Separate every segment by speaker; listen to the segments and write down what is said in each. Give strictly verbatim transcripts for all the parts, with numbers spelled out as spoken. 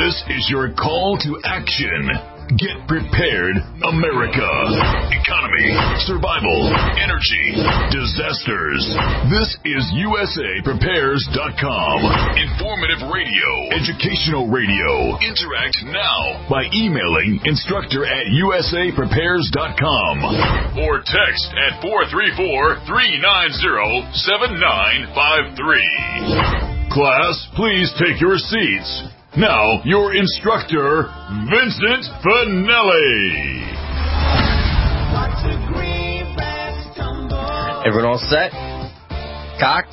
Speaker 1: This is your call to action. Get prepared, America. Economy, survival, energy, disasters. This is U S A Prepares dot com. Informative radio, educational radio. Interact now by emailing instructor at U S A Prepares dot com or text at four three four, three nine zero, seven nine five three. Class, please take your seats. Now, your instructor, Vincent Finelli.
Speaker 2: Everyone all set? Cocked?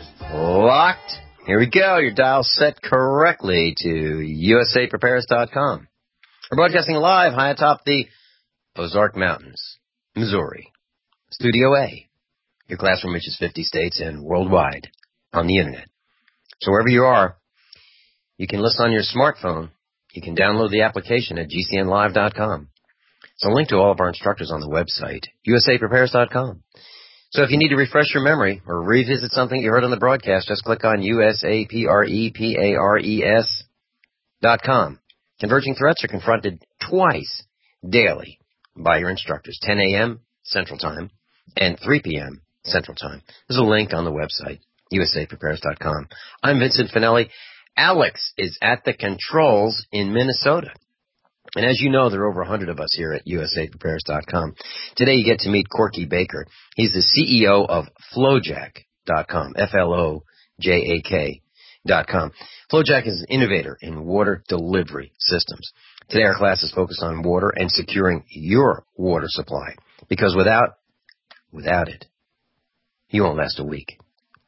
Speaker 2: Locked? Here we go. Your dial set correctly to U S A Prepares dot com. We're broadcasting live high atop the Ozark Mountains, Missouri. Studio A. Your classroom reaches fifty states and worldwide on the Internet. So wherever you are, you can listen on your smartphone. You can download the application at G C N live dot com. It's a link to all of our instructors on the website, U S A Prepares dot com. So if you need to refresh your memory or revisit something you heard on the broadcast, just click on U S A P R E P A R E S dot com. Converging threats are confronted twice daily by your instructors, ten a.m. Central Time and three p.m. Central Time. There's a link on the website, U S A Prepares dot com. I'm Vincent Finelli. Alex is at the controls in Minnesota. And as you know, there are over one hundred of us here at U S A Prepares dot com. Today you get to meet Corky Baker. He's the C E O of FloJack dot com, F L O J A K dot com. FloJack is an innovator in water delivery systems. Today our class is focused on water and securing your water supply. Because without, without it, you won't last a week.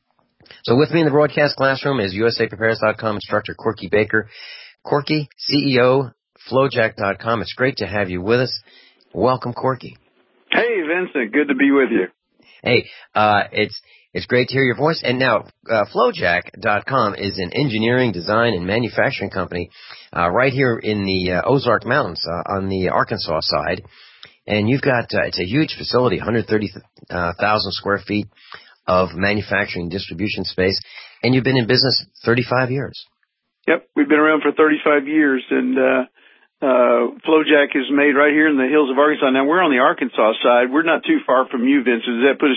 Speaker 2: So with me in the broadcast classroom is U S A Prepares dot com instructor Corky Baker. Corky, C E O, FloJack dot com. It's great to have you with us. Welcome, Corky.
Speaker 3: Hey, Vincent. Good to be with you.
Speaker 2: Hey, uh, it's it's great to hear your voice. And now, uh, FloJack dot com is an engineering, design, and manufacturing company uh, right here in the uh, Ozark Mountains uh, on the Arkansas side. And you've got, uh, it's a huge facility, one hundred thirty thousand square feet of manufacturing distribution space, and you've been in business thirty-five years.
Speaker 3: Yep, we've been around for thirty-five years, and uh, uh, FloJack is made right here in the hills of Arkansas. Now, we're on the Arkansas side. We're not too far from you, Vincent. Does that put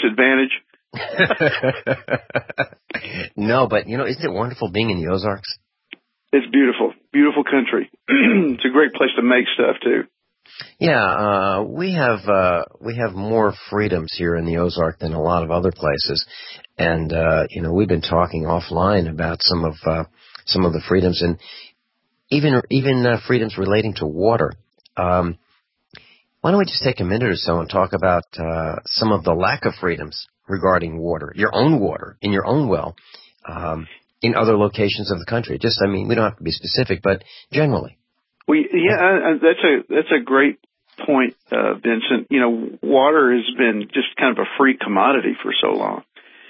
Speaker 3: us at a disadvantage?
Speaker 2: No, but, you know, isn't it wonderful being in the Ozarks?
Speaker 3: It's beautiful, beautiful country. It's a great place to make stuff, too.
Speaker 2: Yeah, uh, we have, uh, we have more freedoms here in the Ozark than a lot of other places. And, uh, you know, we've been talking offline about some of, uh, some of the freedoms and even, even, uh, freedoms relating to water. Um, why don't we just take a minute or so and talk about, uh, some of the lack of freedoms regarding water, your own water, in your own well, um, in other locations of the country. Just, I mean, we don't have to be specific, but generally.
Speaker 3: We, yeah, that's a that's a great point, uh, Vincent. You know, water has been just kind of a free commodity for so long,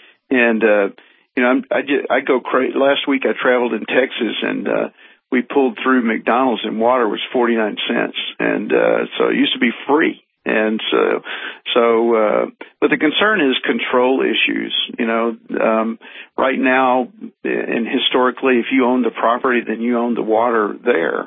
Speaker 3: and uh, you know, I'm, I just, I go crazy. Last week I traveled in Texas, and uh, we pulled through McDonald's, and water was forty-nine cents, and uh, so it used to be free. And so, so, uh, but the concern is control issues. You know, um, right now, and historically, if you own the property, then you own the water there.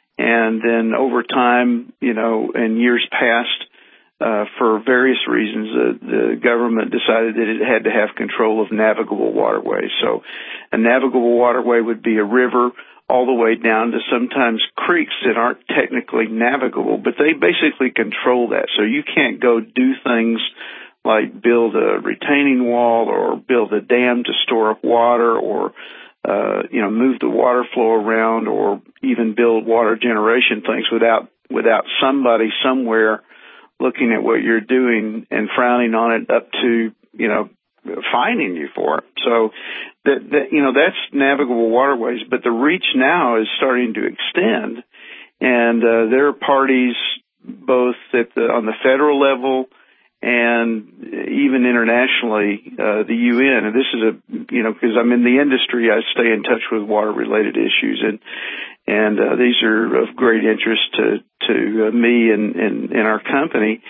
Speaker 3: And then over time, you know, in years past, uh, for various reasons, uh, the government decided that it had to have control of navigable waterways. So a navigable waterway would be a river all the way down to sometimes creeks that aren't technically navigable, but they basically control that. So you can't go do things like build a retaining wall or build a dam to store up water or Uh, you know, move the water flow around or even build water generation things without, without somebody somewhere looking at what you're doing and frowning on it up to, you know, fining you for it. So that, that, you know, that's navigable waterways, but the reach now is starting to extend, and, uh, there are parties both at the, on the federal level and even internationally, uh, the U N. And this is a, you know, because I'm in the industry, I stay in touch with water-related issues, and and uh, these are of great interest to to uh, me and, and and our company.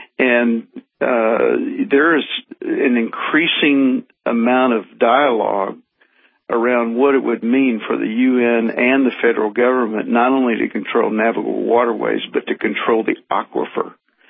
Speaker 3: And uh, there is an increasing amount of dialogue around what it would mean for the U N and the federal government not only to control navigable waterways, but to control the aquifer.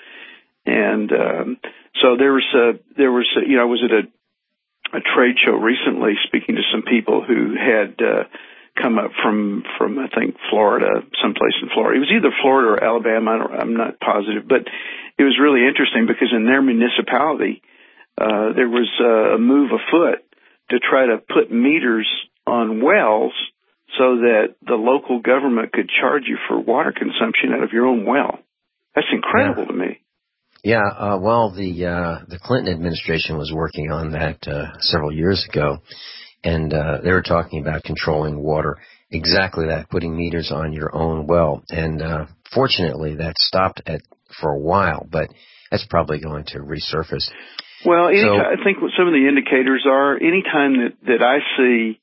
Speaker 3: And um, so there was a, there was a, you know, I was at a, a trade show recently speaking to some people who had uh, come up from, from, I think, Florida, someplace in Florida. It was either Florida or Alabama. I don't, I'm not positive, but it was really interesting because in their municipality, uh, there was a move afoot to try to put meters on wells so that the local government could charge you for water consumption out of your own well. That's incredible
Speaker 2: yeah.
Speaker 3: to me.
Speaker 2: Yeah, uh, well, the uh, the Clinton administration was working on that uh, several years ago, and uh, they were talking about controlling water. Exactly that, putting meters on your own well. And uh, fortunately, that stopped at for a while, but that's probably going to resurface.
Speaker 3: Well, any
Speaker 2: so,
Speaker 3: t- I think what some of the indicators are, anytime that, that I see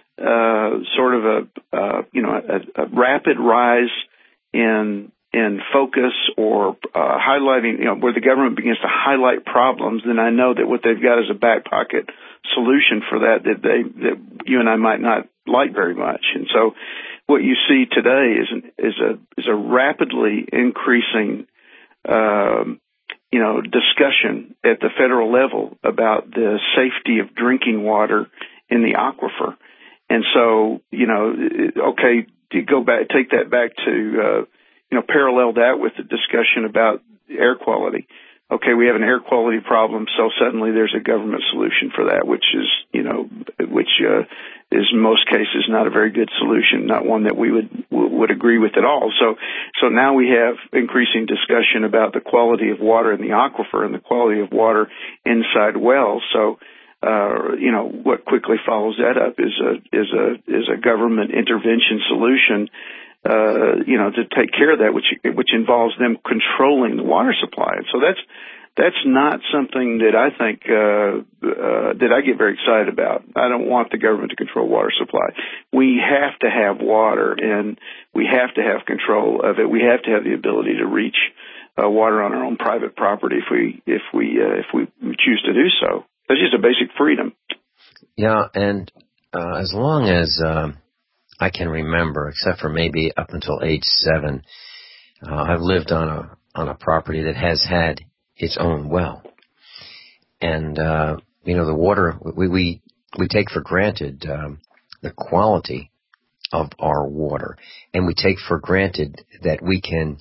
Speaker 3: uh, sort of a, uh, you know, a, a rapid rise in in focus or uh, highlighting, you know, where the government begins to highlight problems, then I know that what they've got is a back pocket solution for that that they that you and I might not like very much. And so, what you see today is an, is a is a rapidly increasing um, you know, discussion at the federal level about the safety of drinking water in the aquifer. And so, you know, okay, to go back, take that back to, uh, you know, parallel that with the discussion about air quality. Okay, we have an air quality problem, so suddenly there's a government solution for that, which is, you know, which uh, is in most cases not a very good solution, not one that we would would agree with at all. So, so now we have increasing discussion about the quality of water in the aquifer and the quality of water inside wells. So, uh, you know, what quickly follows that up is a is a is a government intervention solution. Uh, you know, to take care of that, which which involves them controlling the water supply. And so that's that's not something that I think uh, uh, that I get very excited about. I don't want the government to control water supply. We have to have water, and we have to have control of it. We have to have the ability to reach uh, water on our own private property if we if we uh, if we choose to do so. That's just a basic freedom.
Speaker 2: Yeah, and uh, as long as um, I can remember, except for maybe up until age seven, uh, I've lived on a on a property that has had its own well, and uh, you know the water we we we take for granted um, the quality of our water, and we take for granted that we can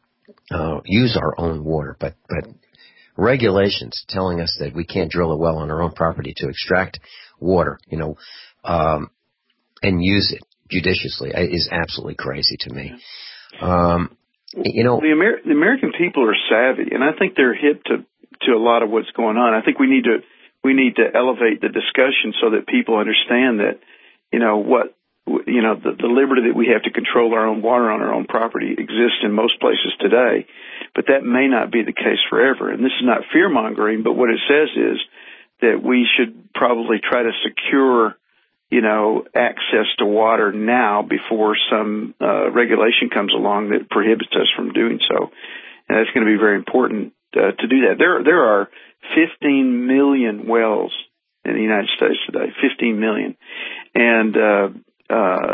Speaker 2: uh, use our own water, but but regulations telling us that we can't drill a well on our own property to extract water, you know, um, and use it judiciously is absolutely crazy to me. Um, you know,
Speaker 3: the, Amer- the American people are savvy, and I think they're hip to to a lot of what's going on. I think we need to we need to elevate the discussion so that people understand that, you know, what you know the, the liberty that we have to control our own water on our own property exists in most places today, but that may not be the case forever. And this is not fear mongering, but what it says is that we should probably try to secure, you know, access to water now before some uh, regulation comes along that prohibits us from doing so. And that's going to be very important uh, to do that. There, there are fifteen million wells in the United States today, fifteen million. And uh, uh,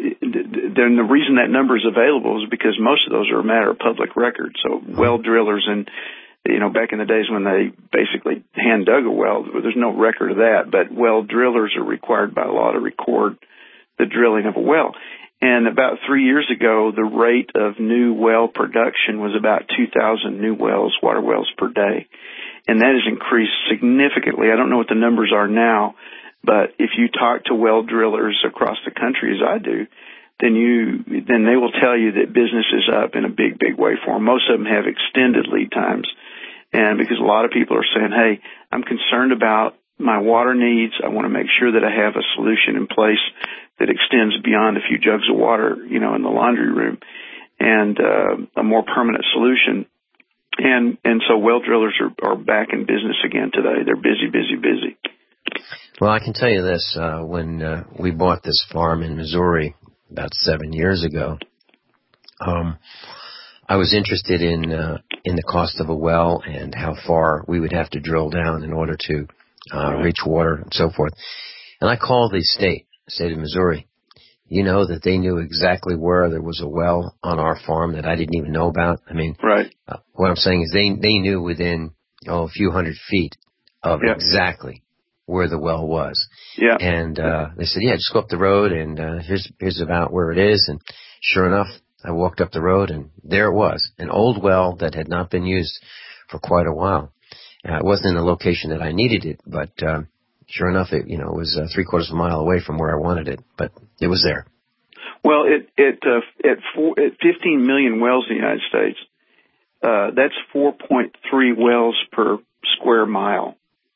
Speaker 3: then the reason that number is available is because most of those are a matter of public record. So well drillers and you know, back in the days when they basically hand dug a well, there's no record of that, but well drillers are required by law to record the drilling of a well. And about three years ago, the rate of new well production was about two thousand new wells, water wells per day. And that has increased significantly. I don't know what the numbers are now, but if you talk to well drillers across the country, as I do, then you, then they will tell you that business is up in a big, big way for them. Most of them have extended lead times. And because a lot of people are saying, hey, I'm concerned about my water needs. I want to make sure that I have a solution in place that extends beyond a few jugs of water, you know, in the laundry room, and uh, a more permanent solution. And and so well drillers are, are back in business again today. They're busy, busy, busy.
Speaker 2: Well, I can tell you this. Uh, when uh, we bought this farm in Missouri about seven years ago, um, I was interested in uh, in the cost of a well and how far we would have to drill down in order to uh, reach water and so forth. And I called the state state of Missouri. You know that they knew exactly where there was a well on our farm that I didn't even know about. I mean,
Speaker 3: right.
Speaker 2: uh, what I'm saying is they they knew within oh, a few hundred feet of yeah. exactly where the well was.
Speaker 3: Yeah.
Speaker 2: And uh, they said, yeah, just go up the road, and uh, here's here's about where it is. And sure enough, I walked up the road, and there it was, an old well that had not been used for quite a while. Uh, it wasn't in the location that I needed it, but uh, sure enough, it you know it was uh, three quarters of a mile away from where I wanted it, but it was there.
Speaker 3: Well, it it uh, at four, at fifteen million wells in the United States, uh, that's four point three wells per square mile,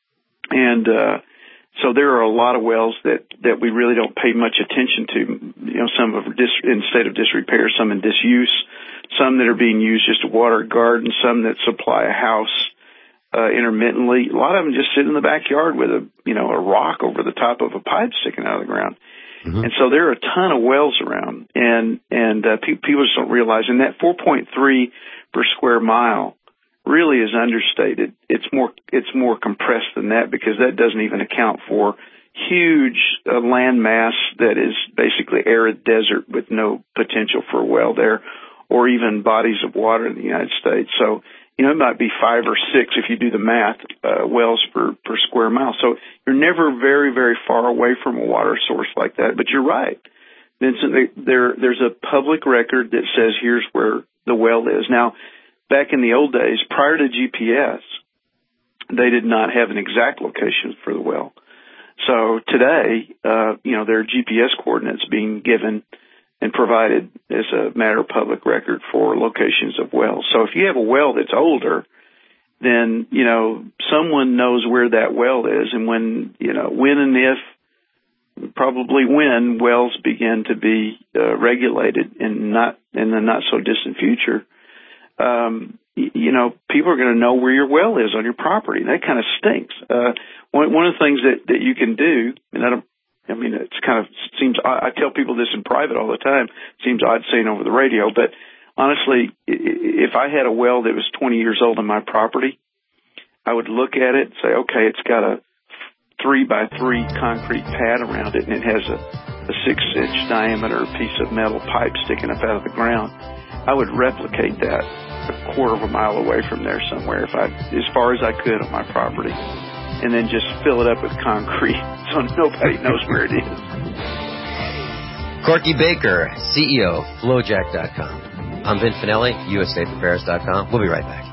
Speaker 3: and uh, so there are a lot of wells that, that we really don't pay much attention to. You know, some of dis, in state of disrepair, some in disuse, some that are being used just to water a garden, some that supply a house uh, intermittently. A lot of them just sit in the backyard with a you know a rock over the top of a pipe sticking out of the ground. Mm-hmm. And so there are a ton of wells around, and and uh, pe- people just don't realize. And that four point three per square mile really is understated. It's more it's more compressed than that, because that doesn't even account for huge uh, land mass that is basically arid desert with no potential for a well there, or even bodies of water in the United States. So, you know, it might be five or six if you do the math, uh, wells per, per square mile. So you're never very, very far away from a water source like that. But you're right, Vincent, there, there's a public record that says here's where the well is. Now, back in the old days, prior to G P S, they did not have an exact location for the well. So today, uh, you know, there are G P S coordinates being given and provided as a matter of public record for locations of wells. So if you have a well that's older, then, you know, someone knows where that well is. And when, you know, when and if, probably when wells begin to be uh, regulated in not in the not so distant future, um, y- you know, people are going to know where your well is on your property. And that kind of stinks. Uh, one, one of the things that, that you can do, and I don't, I mean, it's kind of seems, I tell people this in private all the time. It seems odd saying over the radio, but honestly, if I had a well that was twenty years old on my property, I would look at it and say, okay, it's got a three by three concrete pad around it, and it has a, a six inch diameter piece of metal pipe sticking up out of the ground. I would replicate that a quarter of a mile away from there somewhere, if I, as far as I could on my property, and then just fill it up with concrete so nobody knows where it is.
Speaker 2: Corky Baker, C E O, Flowjack dot com. I'm Vin Finelli, U S A Prepares dot com. We'll be right back.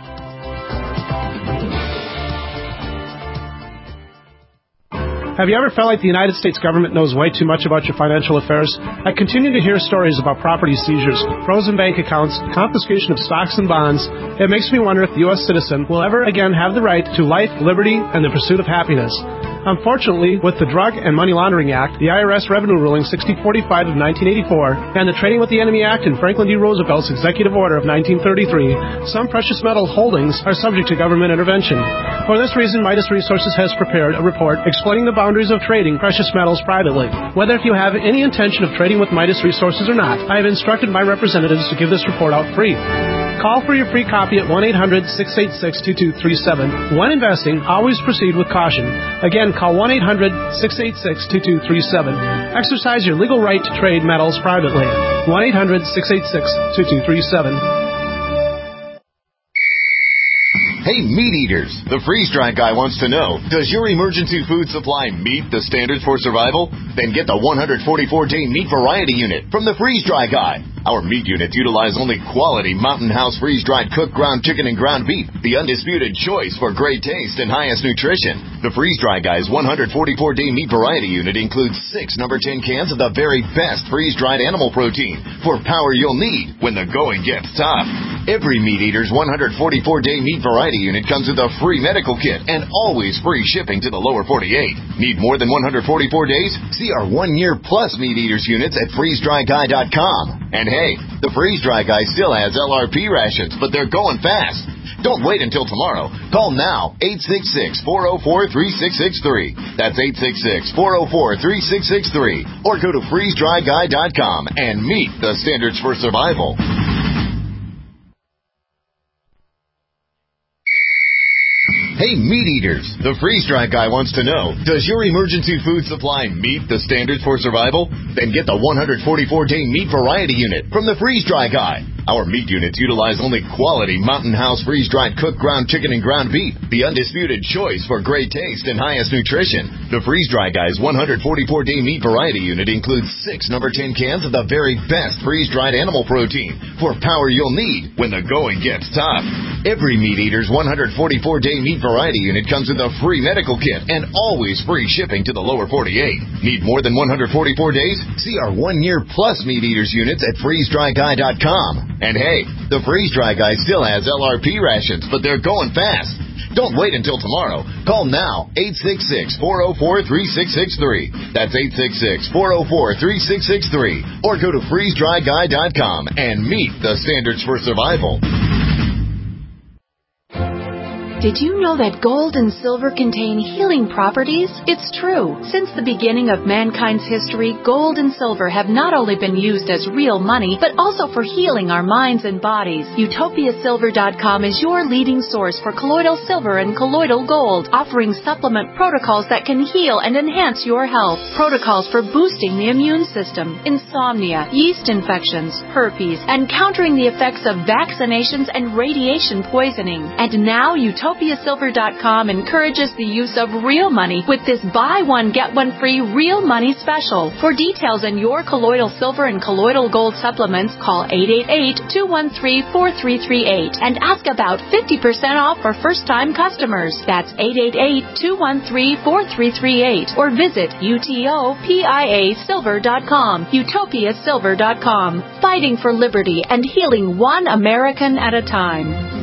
Speaker 4: Have you ever felt like the United States government knows way too much about your financial affairs? I continue to hear stories about property seizures, frozen bank accounts, confiscation of stocks and bonds. It makes me wonder if the U S citizen will ever again have the right to life, liberty, and the pursuit of happiness. Unfortunately, with the Drug and Money Laundering Act, the I R S Revenue Ruling sixty forty-five of nineteen eighty-four, and the Trading with the Enemy Act and Franklin D. Roosevelt's Executive Order of nineteen thirty-three, some precious metal holdings are subject to government intervention. For this reason, Midas Resources has prepared a report explaining the boundaries of trading precious metals privately. Whether if you have any intention of trading with Midas Resources or not, I have instructed my representatives to give this report out free. Call for your free copy at one eight hundred six eight six two two three seven. When investing, always proceed with caution. Again, call one eight hundred six eight six two two three seven. Exercise your legal right to trade metals privately. one eight hundred six eight six two two three seven.
Speaker 1: Hey, meat eaters, the freeze-dried guy wants to know, does your emergency food supply meet the standards for survival? Then get the one forty-four day meat variety unit from the freeze-dry guy. Our meat units utilize only quality Mountain House freeze-dried cooked ground chicken and ground beef, the undisputed choice for great taste and highest nutrition. The freeze-dry guy's one forty-four day meat variety unit includes six number ten cans of the very best freeze-dried animal protein for power you'll need when the going gets tough. Every meat eater's one forty-four day meat variety unit comes with a free medical kit and always free shipping to the lower forty-eight. Need more than one forty-four days? See our one year plus meat eaters units at freeze dry guy dot com. And hey, the Freeze Dry Guy still has L R P rations, but they're going fast. Don't wait until tomorrow. Call now, eight six six, four oh four, three six six three. That's eight six six, four oh four, three six six three. Or go to freeze dry guy dot com and meet the standards for survival. Hey, meat eaters, the freeze-dry guy wants to know, does your emergency food supply meet the standards for survival? Then get the one hundred forty-four day meat variety unit from the freeze-dry guy. Our meat units utilize only quality Mountain House freeze-dried cooked ground chicken and ground beef, the undisputed choice for great taste and highest nutrition. The freeze-dry guy's one hundred forty-four day meat variety unit includes six number ten cans of the very best freeze-dried animal protein for power you'll need when the going gets tough. Every meat eater's one hundred forty-four day meat variety unit comes with a free medical kit and always free shipping to the lower forty-eight. Need more than one hundred forty-four days? See our one-year plus meat eaters units at freeze dry guy dot com. And hey, the freeze-dry guy still has L R P rations, but they're going fast. Don't wait until tomorrow. Call now, eight six six, four oh four, three six six three. That's eight six six, four oh four, three six six three. Or go to freeze dry guy dot com and meet the standards for survival.
Speaker 5: Did you know that gold and silver contain healing properties? It's true. Since the beginning of mankind's history, gold and silver have not only been used as real money, but also for healing our minds and bodies. Utopia Silver dot com is your leading source for colloidal silver and colloidal gold, offering supplement protocols that can heal and enhance your health. Protocols for boosting the immune system, insomnia, yeast infections, herpes, and countering the effects of vaccinations and radiation poisoning. And now Utopia Utopia Silver dot com encourages the use of real money with this buy one, get one free real money special. For details on your colloidal silver and colloidal gold supplements, call eight eight eight, two one three, four three three eight and ask about fifty percent off for first-time customers. That's eight eight eight, two one three, four three three eight or visit Utopia Silver dot com. Utopia Silver dot com. Fighting for liberty and healing one American at a time.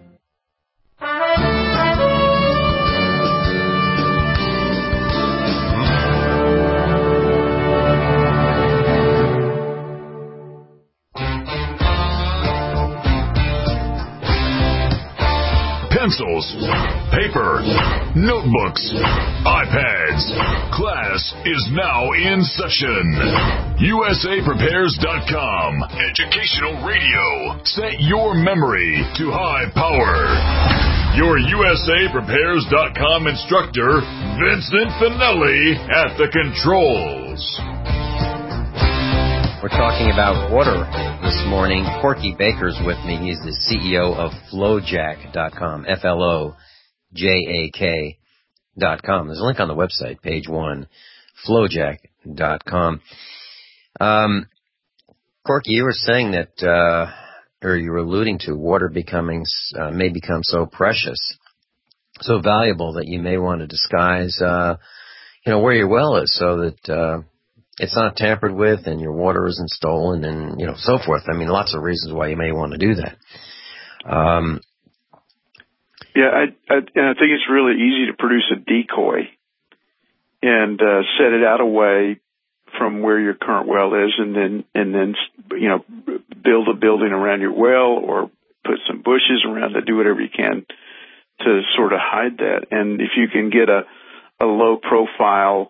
Speaker 1: Pencils, paper, notebooks, iPads. Class is now in session. U S A Prepares dot com. Educational radio. Set your memory to high power. Your U S A Prepares dot com instructor, Vincent Finelli, at the controls.
Speaker 2: We're talking about water this morning. Corky Baker's with me. He's the C E O of Flowjack dot com, F L O J A K dot com. There's a link on the website, page one, Flowjack dot com. Um, Corky, you were saying that, uh, or you were alluding to water becoming, uh, may become so precious, so valuable that you may want to disguise, uh, you know, where your well is so that, uh, it's not tampered with and your water isn't stolen and, you know, so forth. I mean, lots of reasons why you may want to do that. Um,
Speaker 3: yeah, I, I, and I think it's really easy to produce a decoy and uh, set it out away from where your current well is and then, and then, you know, build a building around your well or put some bushes around it, do whatever you can to sort of hide that. And if you can get a, a low profile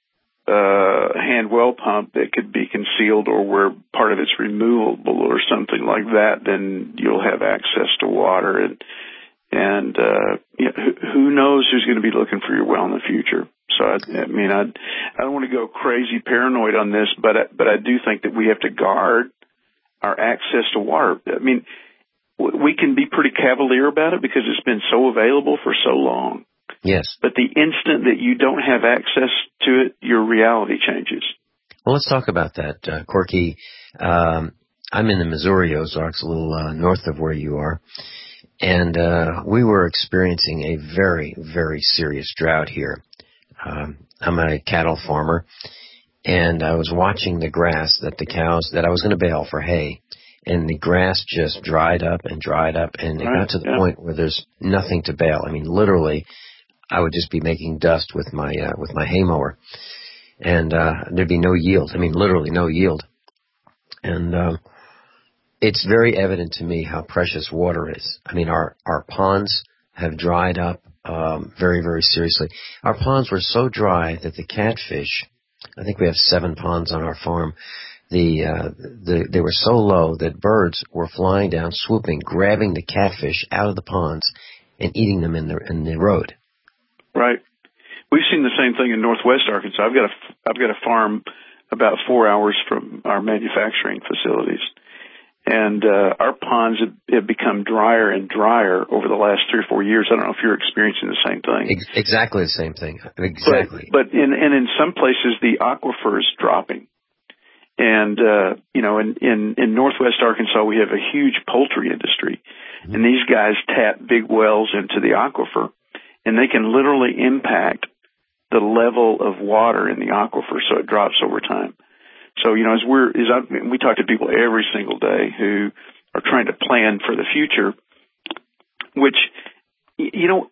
Speaker 3: Uh, hand well pump that could be concealed or where part of it's removable or something like that, then you'll have access to water. And, and uh, you know, who, who knows who's going to be looking for your well in the future. So, I, I mean, I, I don't want to go crazy paranoid on this, but I, but I do think that we have to guard our access to water. I mean, we can be pretty cavalier about it because it's been so available for so long.
Speaker 2: Yes.
Speaker 3: But the instant that you don't have access to it, your reality changes.
Speaker 2: Well, let's talk about that, uh, Corky. Um, I'm in the Missouri Ozarks, a little uh, north of where you are, and uh, we were experiencing a very, very serious drought here. Um, I'm a cattle farmer, and I was watching the grass that the cows, that I was going to bale for hay, and the grass just dried up and dried up, and it
Speaker 3: right,
Speaker 2: got to the
Speaker 3: yeah.
Speaker 2: point where there's nothing to bale. I mean, literally, I would just be making dust with my uh, with my hay mower, and uh, there'd be no yield. I mean, literally no yield. And uh, it's very evident to me how precious water is. I mean, our our ponds have dried up um, very, very seriously. Our ponds were so dry that the catfish, I think we have seven ponds on our farm, the uh, the they were so low that birds were flying down, swooping, grabbing the catfish out of the ponds, and eating them in the in the road.
Speaker 3: Right. We've seen the same thing in Northwest Arkansas. I've got a I've got a farm about four hours from our manufacturing facilities, and uh, our ponds have, have become drier and drier over the last three or four years. I don't know if you're experiencing the same thing.
Speaker 2: Ex- exactly the same thing. Exactly.
Speaker 3: But, but in and in some places the aquifer is dropping. And, uh, you know, in, in, in Northwest Arkansas, we have a huge poultry industry. Mm-hmm. And these guys tap big wells into the aquifer, and they can literally impact the level of water in the aquifer so it drops over time. So, you know, as we're, as I, we talk to people every single day who are trying to plan for the future, which, you know,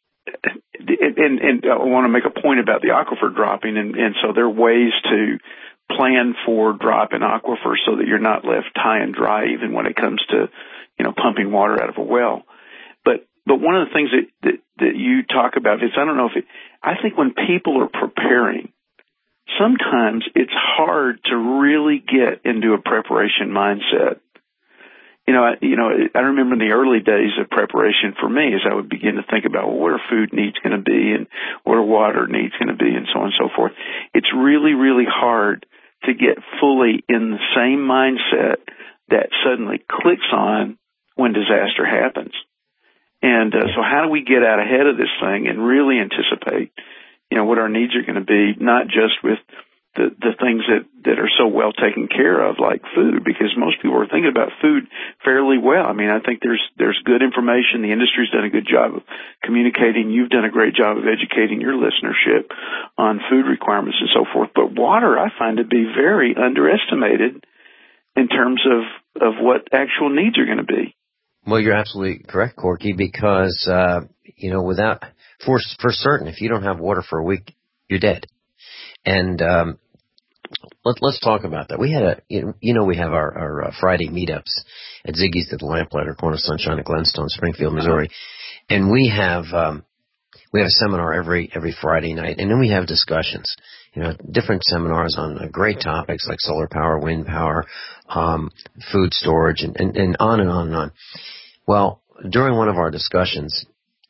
Speaker 3: and, and I want to make a point about the aquifer dropping, and, and so there are ways to plan for drop in aquifer so that you're not left high and dry even when it comes to, you know, pumping water out of a well. But but one of the things that, that, that you talk about is, I don't know if it, I think when people are preparing, sometimes it's hard to really get into a preparation mindset. You know, I, you know, I remember in the early days of preparation for me, as I would begin to think about, well, what are food needs going to be and what are water needs going to be and so on and so forth. It's really, really hard to get fully in the same mindset that suddenly clicks on when disaster happens. And uh, so how do we get out ahead of this thing and really anticipate, you know, what our needs are going to be, not just with the, the things that, that are so well taken care of, like food, because most people are thinking about food fairly well. I mean, I think there's there's good information. The industry's done a good job of communicating. You've done a great job of educating your listenership on food requirements and so forth. But water, I find to be very underestimated in terms of, of what actual needs are going to be.
Speaker 2: Well, you're absolutely correct, Corky, because, uh, you know, without, for, for certain, if you don't have water for a week, you're dead. And, um, let, let's talk about that. We had a, you know, we have our, our uh, Friday meetups at Ziggy's at the Lamplighter, Corner Sunshine at Glenstone, Springfield, Missouri. And we have, um, we have a seminar every, every Friday night, and then we have discussions. You know, different seminars on uh, great topics like solar power, wind power, um, food storage, and, and, and on and on and on. Well, during one of our discussions,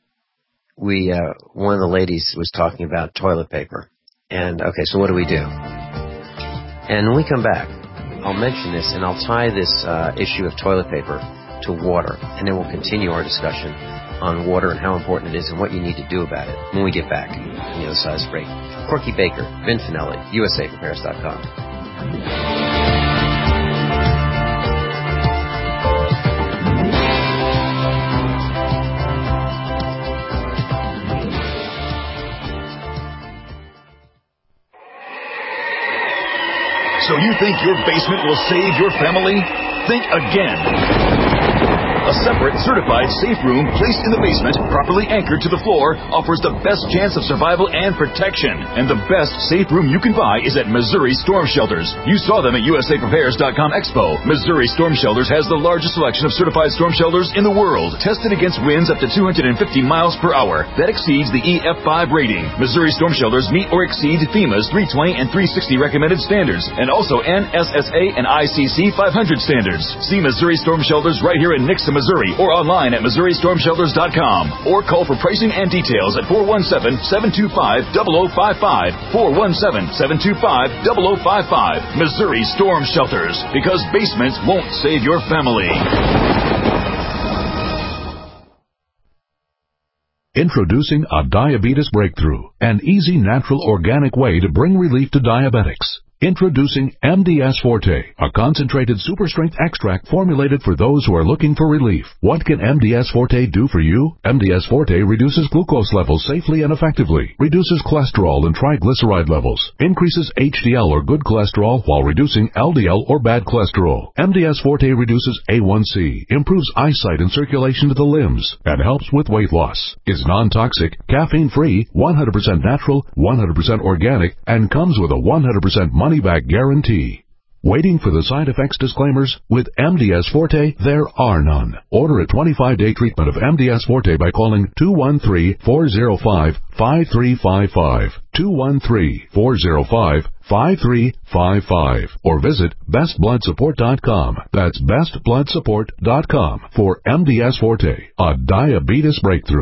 Speaker 2: we, uh, one of the ladies was talking about toilet paper. And, okay, so what do we do? And when we come back, I'll mention this, and I'll tie this uh, issue of toilet paper to water, and then we'll continue our discussion on water and how important it is and what you need to do about it when we get back on the other side of the break. Corky Baker, Vin Finelli, U S A Prepares dot com.
Speaker 1: So you think your basement will save your family? Think again. A separate, certified safe room placed in the basement, properly anchored to the floor, offers the best chance of survival and protection. And the best safe room you can buy is at Missouri Storm Shelters. You saw them at U S A Prepares dot com Expo. Missouri Storm Shelters has the largest selection of certified storm shelters in the world, tested against winds up to two hundred fifty miles per hour. That exceeds the E F five rating. Missouri Storm Shelters meet or exceed FEMA's three twenty and three sixty recommended standards, and also N S S A and I C C five hundred standards. See Missouri Storm Shelters right here in Nixa, Missouri, or online at Missouri Storm Shelters dot com, or call for pricing and details at four one seven, seven two five, zero zero five five, four one seven, seven two five, zero zero five five. Missouri Storm Shelters, because basements won't save your family.
Speaker 6: Introducing a diabetes breakthrough, an easy, natural, organic way to bring relief to diabetics. Introducing M D S Forte, a concentrated super-strength extract formulated for those who are looking for relief. What can M D S Forte do for you? M D S Forte reduces glucose levels safely and effectively, reduces cholesterol and triglyceride levels, increases H D L or good cholesterol while reducing L D L or bad cholesterol. M D S Forte reduces A one C, improves eyesight and circulation to the limbs, and helps with weight loss. Is non-toxic, caffeine-free, one hundred percent natural, one hundred percent organic, and comes with a one hundred percent money-back guarantee. Waiting for the side effects disclaimers? With M D S Forte, there are none. Order a twenty-five day treatment of M D S Forte by calling two one three, four zero five, five three five five, two one three, four zero five, five three five five, or visit best blood support dot com. That's best blood support dot com for M D S Forte, a diabetes breakthrough.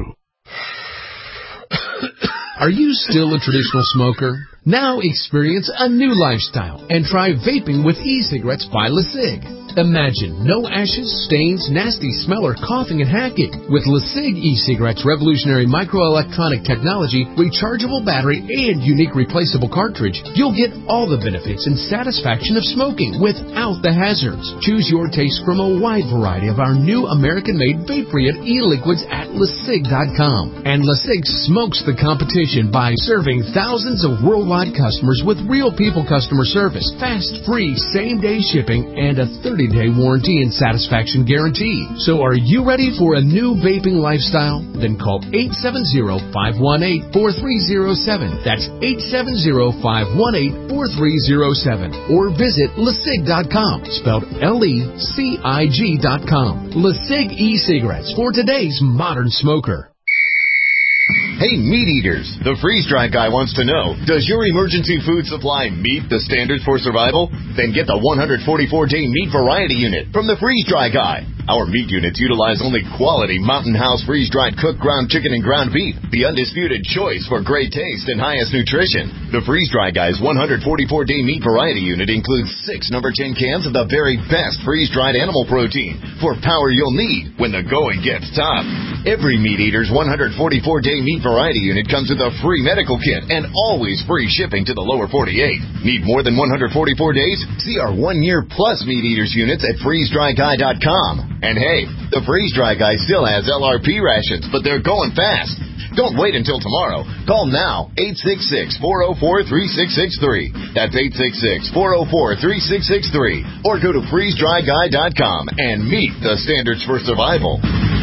Speaker 7: Are you still a traditional smoker? Now experience a new lifestyle and try vaping with e-cigarettes by LeSig. Imagine no ashes, stains, nasty smell, or coughing and hacking. With LeSig e-cigarettes' revolutionary microelectronic technology, rechargeable battery, and unique replaceable cartridge, you'll get all the benefits and satisfaction of smoking without the hazards. Choose your taste from a wide variety of our new American-made vape-free e-liquids at LeSig dot com. And LeSig smokes the competition by serving thousands of worldwide customers with real people customer service, fast, free, same-day shipping, and a thirty-day warranty and satisfaction guarantee. So are you ready for a new vaping lifestyle? Then call eight seven zero, five one eight, four three zero seven. That's eight seven zero, five one eight, four three zero seven. Or visit LeSig dot com, spelled L E C I G dot com. LeSig e-cigarettes for today's modern smoker.
Speaker 1: Hey, meat eaters, the freeze-dry guy wants to know, does your emergency food supply meet the standards for survival? Then get the one hundred forty-four day meat variety unit from the freeze-dry guy. Our meat units utilize only quality Mountain House freeze-dried cooked ground chicken and ground beef, the undisputed choice for great taste and highest nutrition. The freeze-dry guy's one hundred forty-four day meat variety unit includes six number ten cans of the very best freeze-dried animal protein for power you'll need when the going gets tough. Every meat eater's one hundred forty-four day meat variety unit comes with a free medical kit and always free shipping to the lower forty-eight. Need more than one hundred forty-four days? See our one-year plus meat eaters units at freeze dry guy dot com. And hey, the freeze-dry guy still has L R P rations, but they're going fast. Don't wait until tomorrow. Call now, eight six six, four oh four, three six six three. That's eight six six, four oh four, three six six three. Or go to freeze dry guy dot com and meet the standards for survival.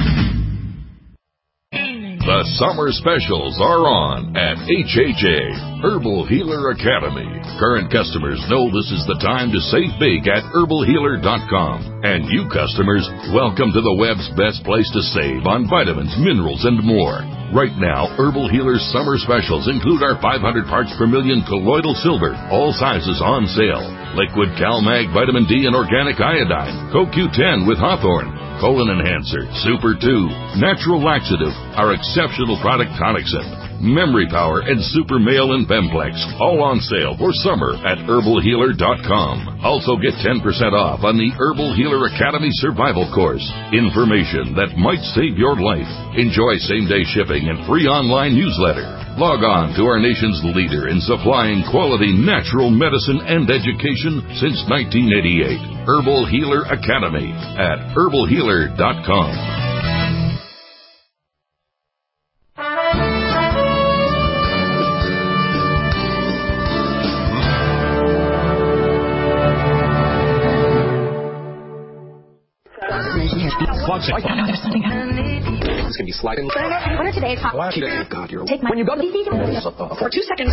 Speaker 6: The summer specials are on at H H A, Herbal Healer Academy. Current customers know this is the time to save big at herbal healer dot com. And you customers, welcome to the web's best place to save on vitamins, minerals, and more. Right now, Herbal Healer's summer specials include our five hundred parts per million colloidal silver, all sizes on sale. Liquid CalMag Vitamin D and Organic Iodine, Co Q ten with Hawthorne, Colon Enhancer, Super two, Natural Laxative, our exceptional product Tonicsyn, Memory Power, and Super Male and Bemplex, all on sale for summer at herbal healer dot com. Also get ten percent off on the Herbal Healer Academy Survival Course. Information that might save your life. Enjoy same-day shipping and free online newsletter. Log on to our nation's leader in supplying quality natural medicine and education since nineteen eighty-eight. Herbal Healer Academy at herbal healer dot com.
Speaker 8: It's going to be sliding. What are today's hot? God, you're Take my, when you go to the for two seconds.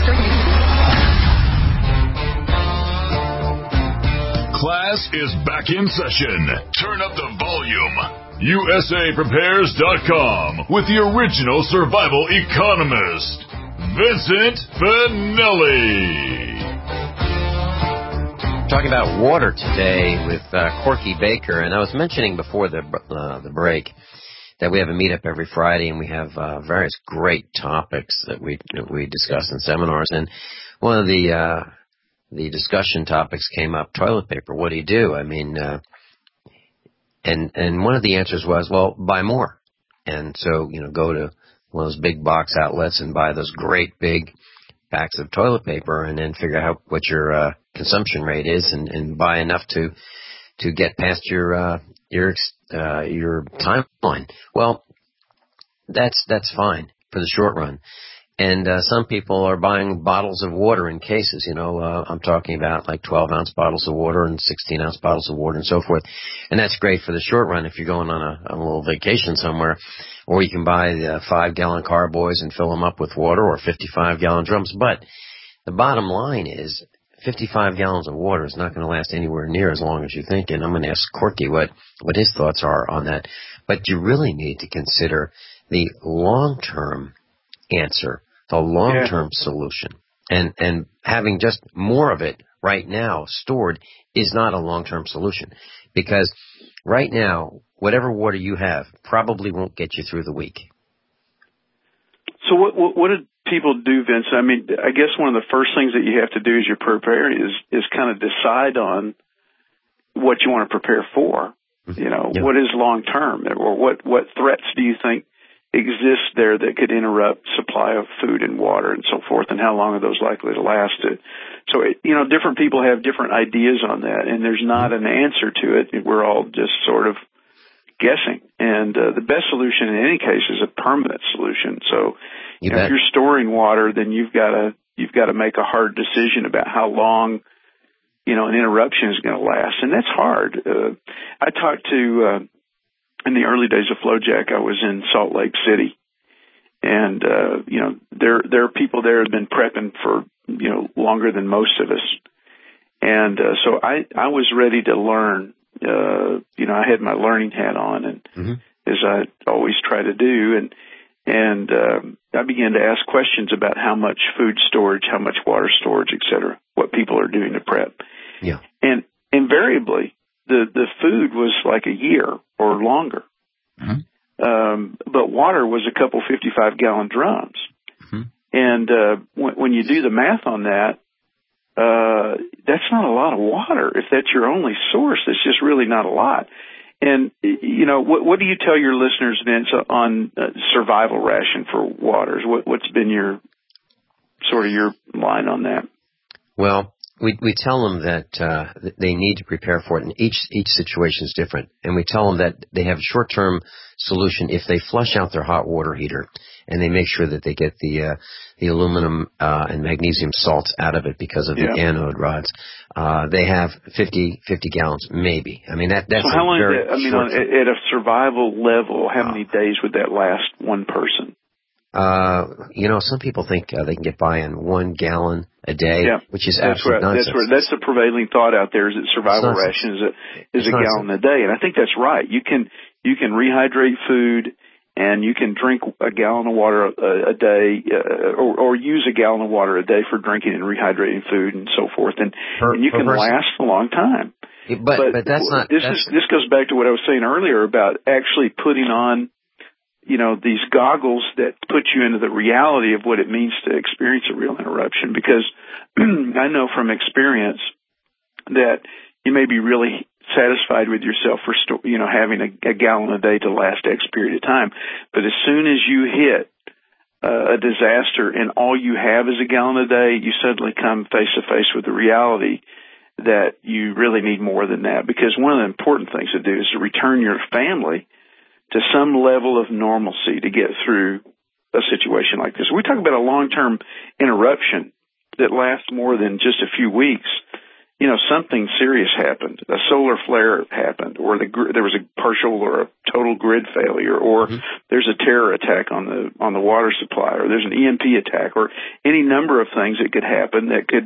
Speaker 1: Class is back in session. Turn up the volume. U S A Prepares dot com with the original survival economist, Vincent Finelli.
Speaker 2: Talking about water today with uh, Corky Baker, and I was mentioning before the uh, the break that we have a meetup every Friday, and we have uh, various great topics that we that we discuss in seminars. And one of the uh, the discussion topics came up: toilet paper. What do you do? I mean, uh, and and one of the answers was, well, buy more. And so you know, go to one of those big box outlets and buy those great big packs of toilet paper, and then figure out what your uh, consumption rate is, and, and buy enough to to get past your uh, your uh, your timeline. Well, that's that's fine for the short run. And uh, some people are buying bottles of water in cases. You know, uh, I'm talking about like twelve ounce bottles of water and sixteen ounce bottles of water and so forth. And that's great for the short run if you're going on a, a little vacation somewhere. Or you can buy the five gallon carboys and fill them up with water, or fifty-five gallon drums. But the bottom line is fifty-five gallons of water is not going to last anywhere near as long as you think. And I'm going to ask Corky what, what his thoughts are on that. But you really need to consider the long-term answer, the long-term yeah. solution. And, and having just more of it right now stored is not a long-term solution. Because right now, whatever water you have probably won't get you through the week.
Speaker 3: so what, what what did people do, Vince? I mean, I guess one of the first things that you have to do as you prepare is is kind of decide on what you want to prepare for. You know, yeah. What is long term, or what what threats do you think exist there that could interrupt supply of food and water and so forth, and how long are those likely to last? So, you know, different people have different ideas on that, and there's not an answer to it. We're all just sort of guessing. And uh, the best solution in any case is a permanent solution. So, you, you know, if you're storing water, then you've got to you've got to make a hard decision about how long, you know, an interruption is going to last, and that's hard. Uh, I talked to. Uh, In the early days of FlowJack, I was in Salt Lake City, and uh, you know there there are people there who have been prepping for you know longer than most of us, and uh, so I I was ready to learn. Uh, you know, I had my learning hat on, and mm-hmm. as I always try to do, and and uh, I began to ask questions about how much food storage, how much water storage, et cetera, what people are doing to prep.
Speaker 2: Yeah,
Speaker 3: and invariably. The the food was like a year or longer, mm-hmm. um, but water was a couple fifty-five gallon drums. Mm-hmm. And uh, when, when you do the math on that, uh, that's not a lot of water. If that's your only source, it's just really not a lot. And you know, what, what do you tell your listeners, Vince, on uh, survival ration for waters? What, what's been your sort of your line on that?
Speaker 2: Well. We we tell them that uh, they need to prepare for it, and each each situation is different. And we tell them that they have a short-term solution if they flush out their hot water heater and they make sure that they get the uh, the aluminum uh, and magnesium salts out of it because of yeah. the anode rods. Uh, they have fifty, fifty gallons, maybe. I mean that that's
Speaker 3: so how
Speaker 2: a
Speaker 3: long
Speaker 2: very
Speaker 3: is that, I mean, on, at a survival level, how many days would that last one person?
Speaker 2: Uh, you know, some people think uh, they can get by on one gallon a day,
Speaker 3: yeah,
Speaker 2: which is
Speaker 3: that's
Speaker 2: absolute
Speaker 3: where,
Speaker 2: nonsense.
Speaker 3: That's where, that's the prevailing thought out there is that survival ration is a, is a gallon a day. And I think that's right. You can, you can rehydrate food and you can drink a gallon of water a, a day, uh, or, or use a gallon of water a day for drinking and rehydrating food and so forth. And, per, and you can person. last a long time.
Speaker 2: Yeah, but, but, but that's not,
Speaker 3: this
Speaker 2: that's,
Speaker 3: is, this goes back to what I was saying earlier about actually putting on, you know, these goggles that put you into the reality of what it means to experience a real interruption. Because I know from experience that you may be really satisfied with yourself for, sto- you know, having a, a gallon a day to last X period of time. But as soon as you hit uh, a disaster and all you have is a gallon a day, you suddenly come face to face with the reality that you really need more than that. Because one of the important things to do is to return your family to some level of normalcy to get through a situation like this. We talk about a long-term interruption that lasts more than just a few weeks. You know, something serious happened. A solar flare happened, or the, there was a partial or a total grid failure, or mm-hmm. there's a terror attack on the on the water supply, or there's an E M P attack, or any number of things that could happen that could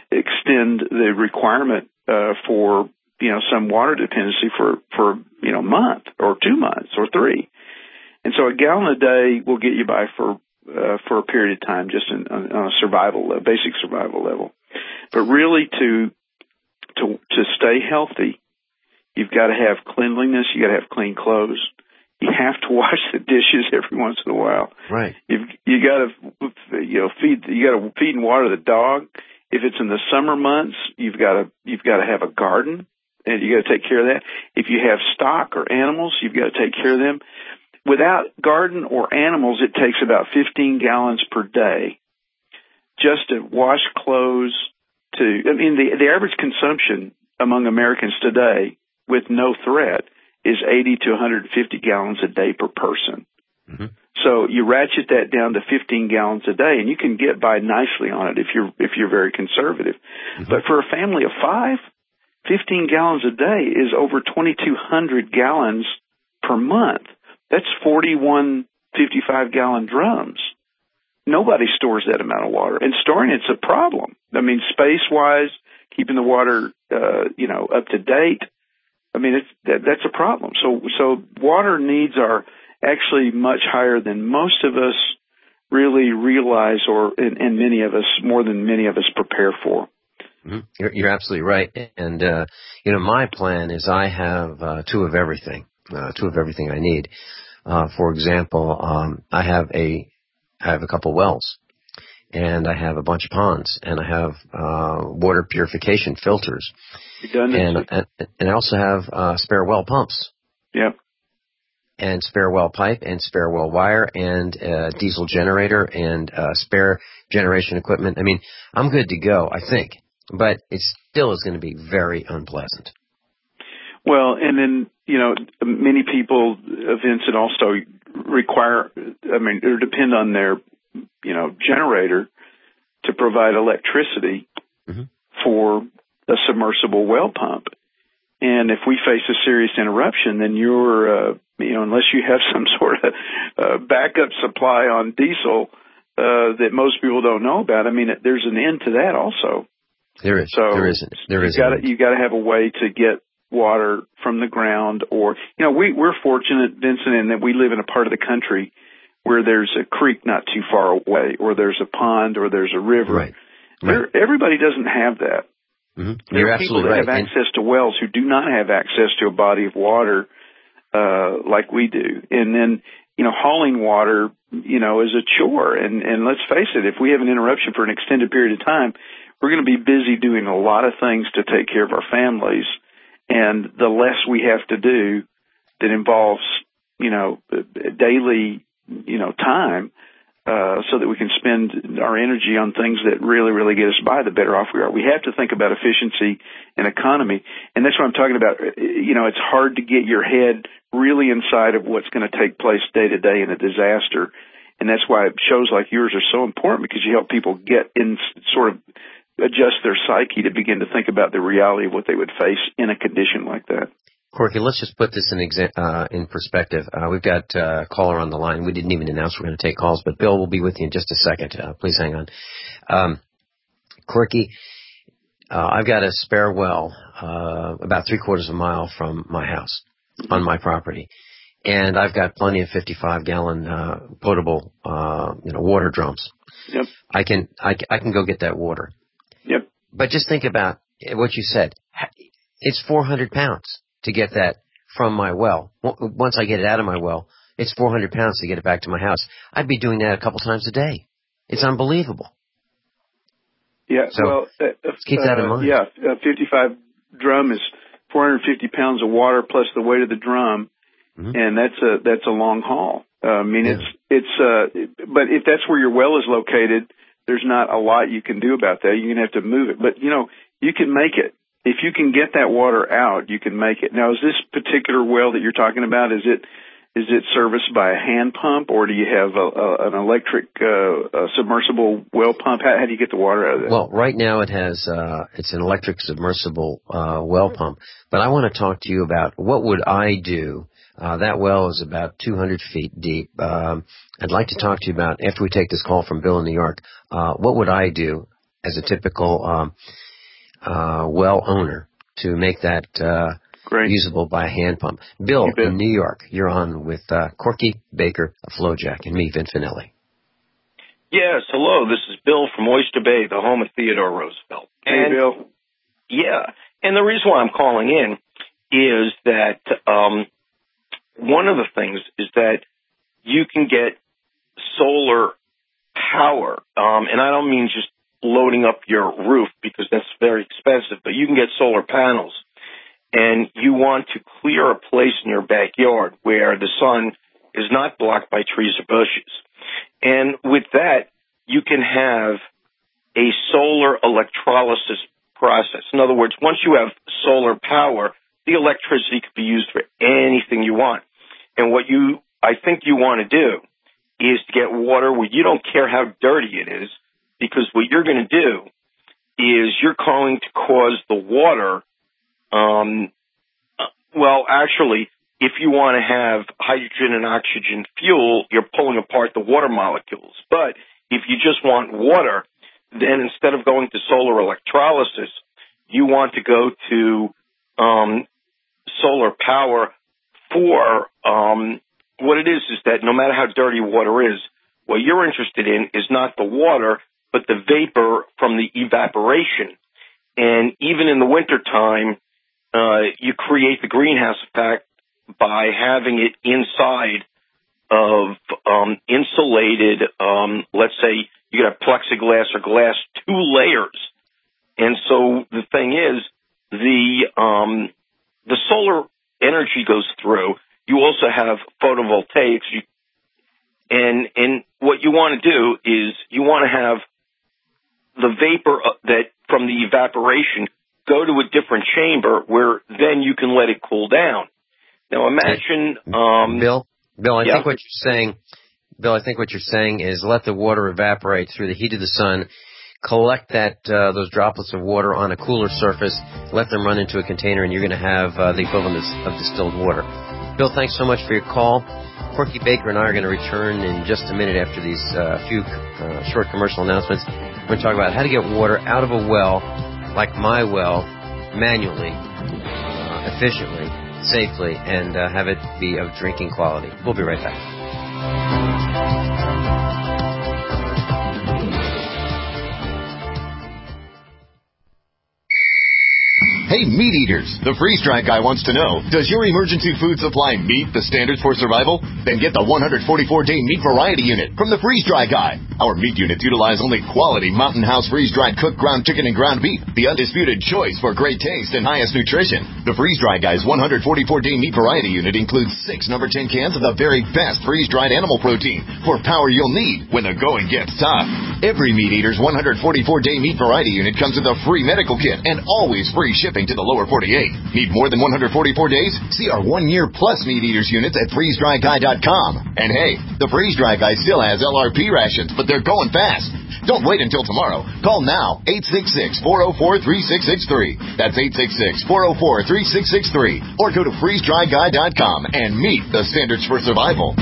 Speaker 3: extend the requirement uh, for you know, some water dependency for, for, you know, a month or two months or three. And so a gallon a day will get you by for, uh, for a period of time, just in, on, on a survival level, basic survival level. But really to, to, to stay healthy, you've got to have cleanliness, you got to have clean clothes. You have to wash the dishes every once in a while.
Speaker 2: Right.
Speaker 3: You've, you got to, you know, feed, you got to feed and water the dog. If it's in the summer months, you've got to, you've got to have a garden. And you got to take care of that. If you have stock or animals, you've got to take care of them. Without garden or animals, it takes about fifteen gallons per day just to wash clothes. To I mean, the, the average consumption among Americans today, with no threat, is eighty to one hundred fifty gallons a day per person. Mm-hmm. So you ratchet that down to fifteen gallons a day, and you can get by nicely on it if you're if you're very conservative. Mm-hmm. But for a family of five, fifteen gallons a day is over twenty-two hundred gallons per month. That's forty-one fifty-five gallon drums. Nobody stores that amount of water. And storing it's a problem. I mean, space-wise, keeping the water, uh, you know, up to date, I mean, it's, that, that's a problem. So, so water needs are actually much higher than most of us really realize, or, and, and many of us, more than many of us prepare for.
Speaker 2: Mm-hmm. You're, you're absolutely right. And, uh, you know, my plan is I have uh, two of everything, uh, two of everything I need. Uh, for example, um, I have a I have a couple wells, and I have a bunch of ponds, and I have uh, water purification filters, and, and and I also have uh, spare well pumps.
Speaker 3: Yep.
Speaker 2: And spare well pipe, and spare well wire, and uh, diesel generator, and uh, spare generation equipment. I mean, I'm good to go, I think, but it still is going to be very unpleasant.
Speaker 3: Well, and then, you know, many people, Vincent, also require, I mean, or depend on their, you know, generator to provide electricity mm-hmm. for a submersible well pump. And if we face a serious interruption, then you're, uh, you know, unless you have some sort of uh, backup supply on diesel uh, that most people don't know about, I mean, there's an end to that also.
Speaker 2: There is.
Speaker 3: So
Speaker 2: there is. There is.
Speaker 3: You got you got to have a way to get water from the ground, or you know, we we're fortunate, Vincent, in that we live in a part of the country where there's a creek not too far away, or there's a pond, or there's a river.
Speaker 2: Right.
Speaker 3: Right. Everybody doesn't have that.
Speaker 2: Mm-hmm.
Speaker 3: There
Speaker 2: You're
Speaker 3: are people that
Speaker 2: right.
Speaker 3: have access to wells who do not have access to a body of water uh, like we do. And then, you know, hauling water, you know, is a chore. And, and let's face it, if we have an interruption for an extended period of time, we're going to be busy doing a lot of things to take care of our families. And the less we have to do that involves, you know, daily, you know, time, Uh, so that we can spend our energy on things that really, really get us by, the better off we are. We have to think about efficiency and economy, and that's what I'm talking about. You know, it's hard to get your head really inside of what's going to take place day to day in a disaster, and that's why shows like yours are so important, because you help people get in, sort of adjust their psyche to begin to think about the reality of what they would face in a condition like that.
Speaker 2: Corky, let's just put this in exa- uh, in perspective. Uh, we've got uh, a caller on the line. We didn't even announce we're going to take calls, but Bill will be with you in just a second. Uh, please hang on. Um, Corky, uh, I've got a spare well uh, about three quarters of a mile from my house on my property, and I've got plenty of fifty-five gallon uh, potable, uh, you know, water drums.
Speaker 3: Yep.
Speaker 2: I can I, I can go get that water.
Speaker 3: Yep.
Speaker 2: But just think about what you said. It's four hundred pounds. To get that from my well. Once I get it out of my well, it's four hundred pounds to get it back to my house. I'd be doing that a couple times a day. It's unbelievable.
Speaker 3: Yeah,
Speaker 2: so
Speaker 3: well, uh,
Speaker 2: let's keep that in mind.
Speaker 3: Yeah, a fifty-five drum is four hundred fifty pounds of water plus the weight of the drum, mm-hmm. and that's a that's a long haul. Uh, I mean, yeah. it's it's. Uh, but if that's where your well is located, there's not a lot you can do about that. You're gonna have to move it, but you know you can make it. If you can get that water out, you can make it. Now, is this particular well that you're talking about, is it is it serviced by a hand pump, or do you have a, a, an electric uh, a submersible well pump? How, how do you get the water out of it?
Speaker 2: Well, right now it has uh, it's an electric submersible uh, well pump. But I want to talk to you about what would I do. Uh, that well is about two hundred feet deep. Um, I'd like to talk to you about, after we take this call from Bill in New York, uh, what would I do as a typical um, Uh, well owner to make that uh, usable by a hand pump. Bill in New York, you're on with uh, Corky Baker of FlowJack and me, Vin Finelli.
Speaker 9: Yes, hello. This is Bill from Oyster Bay, the home of Theodore Roosevelt.
Speaker 3: Hey,
Speaker 9: and,
Speaker 3: Bill.
Speaker 9: Yeah, and the reason why I'm calling in is that um, one of the things is that you can get solar power, um, and I don't mean just loading up your roof, because that's very expensive, but you can get solar panels, and you want to clear a place in your backyard where the sun is not blocked by trees or bushes. And with that, you can have a solar electrolysis process. In other words, once you have solar power, the electricity could be used for anything you want. And what you, I think you want to do is to get water where you don't care how dirty it is, because what you're going to do is you're going to cause the water, um, well, actually, if you want to have hydrogen and oxygen fuel, you're pulling apart the water molecules. But if you just want water, then instead of going to solar electrolysis, you want to go to um, solar power for um, what it is is that no matter how dirty water is, what you're interested in is not the water, but the vapor from the evaporation. And even in the wintertime, uh, you create the greenhouse effect by having it inside of um, insulated, um, let's say you got plexiglass or glass, two layers. And so the thing is, the um, the solar energy goes through. You also have photovoltaics. You, and, and what you want to do is you want to have the vapor that from the evaporation go to a different chamber where then you can let it cool down. Now imagine, um,
Speaker 2: Bill, Bill, I
Speaker 9: yeah.
Speaker 2: think what you're saying, Bill, I think what you're saying is let the water evaporate through the heat of the sun, collect that, uh, those droplets of water on a cooler surface, let them run into a container, and you're going to have, uh, the equivalent of distilled water. Bill, thanks so much for your call. Corky Baker and I are going to return in just a minute after these, uh, few, uh, short commercial announcements. We're going to talk about how to get water out of a well, like my well, manually, uh, efficiently, safely, and uh, have it be of drinking quality. We'll be right back.
Speaker 10: Hey, meat eaters, the freeze-dried guy wants to know, does your emergency food supply meet the standards for survival? Then get the one hundred forty-four day meat variety unit from the freeze-dry guy. Our meat units utilize only quality Mountain House freeze-dried cooked ground chicken and ground beef, the undisputed choice for great taste and highest nutrition. The freeze-dry guy's one hundred forty-four day meat variety unit includes six number ten cans of the very best freeze-dried animal protein for power you'll need when the going gets tough. Every meat eater's one hundred forty-four day meat variety unit comes with a free medical kit and always free shipping to the lower forty-eight. Need more than one hundred forty-four days? See our one-year plus meat eaters units at freeze dry guy dot com. And hey, the Freeze Dry Guy still has L R P rations, but they're going fast. Don't wait until tomorrow. Call now, eight six six, four oh four, three six six three. That's eight six six, four oh four, three six six three. Or go to freeze dry guy dot com and meet the standards for survival.